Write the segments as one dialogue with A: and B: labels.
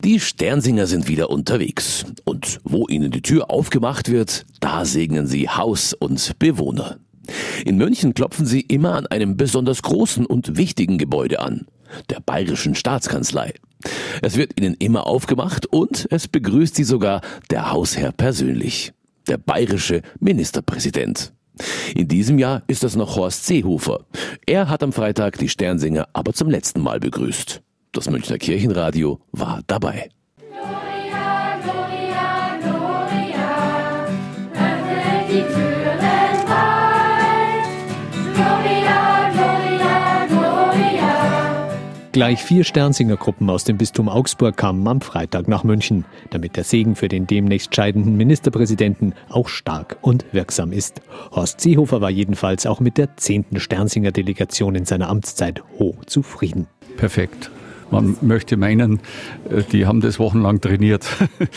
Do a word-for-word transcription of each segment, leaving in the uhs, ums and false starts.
A: Die Sternsinger sind wieder unterwegs. Und wo ihnen die Tür aufgemacht wird, da segnen sie Haus und Bewohner. In München klopfen sie immer an einem besonders großen und wichtigen Gebäude an, der Bayerischen Staatskanzlei. Es wird ihnen immer aufgemacht und es begrüßt sie sogar der Hausherr persönlich, der bayerische Ministerpräsident. In diesem Jahr ist das noch Horst Seehofer. Er hat am Freitag die Sternsinger aber zum letzten Mal begrüßt. Das Münchner Kirchenradio war dabei.
B: Gloria, Gloria, Gloria, öffnet die Türen weit. Gloria, Gloria, Gloria.
C: Gleich vier Sternsingergruppen aus dem Bistum Augsburg kamen am Freitag nach München, damit der Segen für den demnächst scheidenden Ministerpräsidenten auch stark und wirksam ist. Horst Seehofer war jedenfalls auch mit der zehnten Sternsinger-Delegation in seiner Amtszeit hoch zufrieden.
D: Perfekt. Man möchte meinen, die haben das wochenlang trainiert.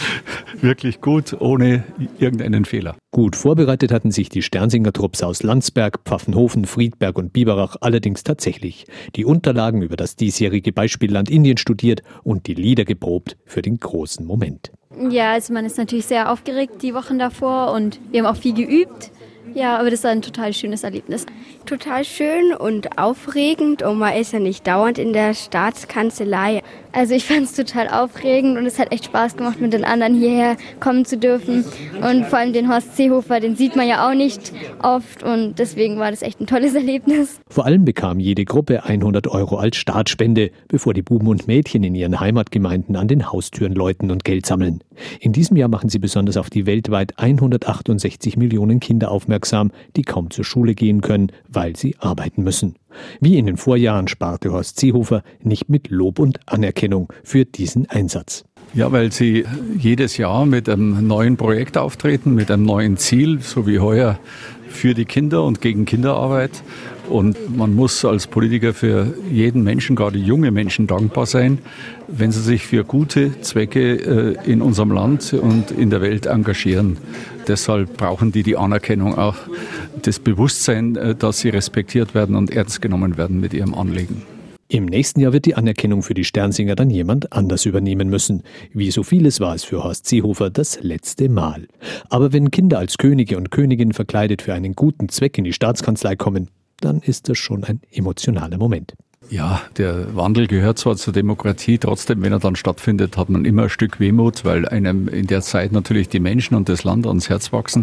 D: Wirklich gut, ohne irgendeinen Fehler.
C: Gut vorbereitet hatten sich die Sternsinger-Trupps aus Landsberg, Pfaffenhofen, Friedberg und Biberach allerdings tatsächlich. Die Unterlagen über das diesjährige Beispielland Indien studiert und die Lieder geprobt für den großen Moment.
E: Ja, also man ist natürlich sehr aufgeregt die Wochen davor und wir haben auch viel geübt. Ja, aber das ist ein total schönes Erlebnis.
F: Total schön und aufregend und man ist ja nicht dauernd in der Staatskanzlei.
E: Also ich fand es total aufregend und es hat echt Spaß gemacht, mit den anderen hierher kommen zu dürfen. Und vor allem den Horst Seehofer, den sieht man ja auch nicht oft und deswegen war das echt ein tolles Erlebnis.
C: Vor allem bekam jede Gruppe hundert Euro als Startspende, bevor die Buben und Mädchen in ihren Heimatgemeinden an den Haustüren läuten und Geld sammeln. In diesem Jahr machen sie besonders auf die weltweit hundertachtundsechzig Millionen Kinder aufmerksam, die kaum zur Schule gehen können, weil sie arbeiten müssen. Wie in den Vorjahren sparte Horst Seehofer nicht mit Lob und Anerkennung für diesen Einsatz.
D: Ja, weil sie jedes Jahr mit einem neuen Projekt auftreten, mit einem neuen Ziel, so wie heuer für die Kinder und gegen Kinderarbeit. Und man muss als Politiker für jeden Menschen, gerade junge Menschen, dankbar sein, wenn sie sich für gute Zwecke in unserem Land und in der Welt engagieren. Deshalb brauchen die die Anerkennung, auch das Bewusstsein, dass sie respektiert werden und ernst genommen werden mit ihrem Anliegen.
C: Im nächsten Jahr wird die Anerkennung für die Sternsinger dann jemand anders übernehmen müssen. Wie so vieles war es für Horst Seehofer das letzte Mal. Aber wenn Kinder als Könige und Königinnen verkleidet für einen guten Zweck in die Staatskanzlei kommen, dann ist das schon ein emotionaler Moment.
D: Ja, der Wandel gehört zwar zur Demokratie, trotzdem, wenn er dann stattfindet, hat man immer ein Stück Wehmut, weil einem in der Zeit natürlich die Menschen und das Land ans Herz wachsen.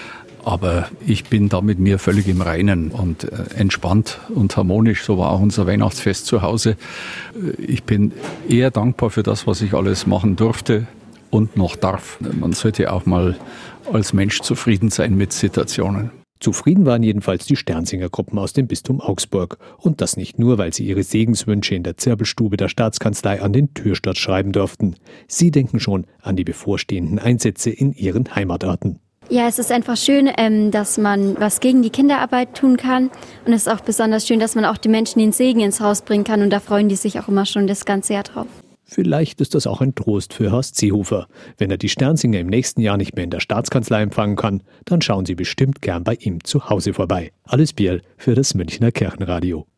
D: Aber ich bin da mit mir völlig im Reinen und entspannt und harmonisch. So war auch unser Weihnachtsfest zu Hause. Ich bin eher dankbar für das, was ich alles machen durfte und noch darf. Man sollte auch mal als Mensch zufrieden sein mit Situationen.
C: Zufrieden waren jedenfalls die Sternsingergruppen aus dem Bistum Augsburg. Und das nicht nur, weil sie ihre Segenswünsche in der Zirbelstube der Staatskanzlei an den Türsturz schreiben durften. Sie denken schon an die bevorstehenden Einsätze in ihren Heimatorten.
E: Ja, es ist einfach schön, dass man was gegen die Kinderarbeit tun kann. Und es ist auch besonders schön, dass man auch die Menschen den Segen ins Haus bringen kann. Und da freuen die sich auch immer schon das ganze Jahr drauf.
C: Vielleicht ist das auch ein Trost für Horst Seehofer. Wenn er die Sternsinger im nächsten Jahr nicht mehr in der Staatskanzlei empfangen kann, dann schauen sie bestimmt gern bei ihm zu Hause vorbei. Alles Bier für das Münchner Kirchenradio.